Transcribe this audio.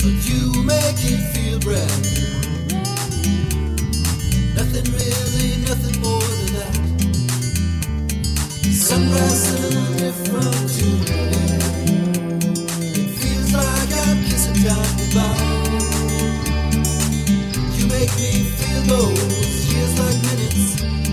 but you make it feel brand new. Nothing really, nothing more than that. Sunrise a little different today. It feels like I'm kissing time goodbye. You make me feel those years like minutes.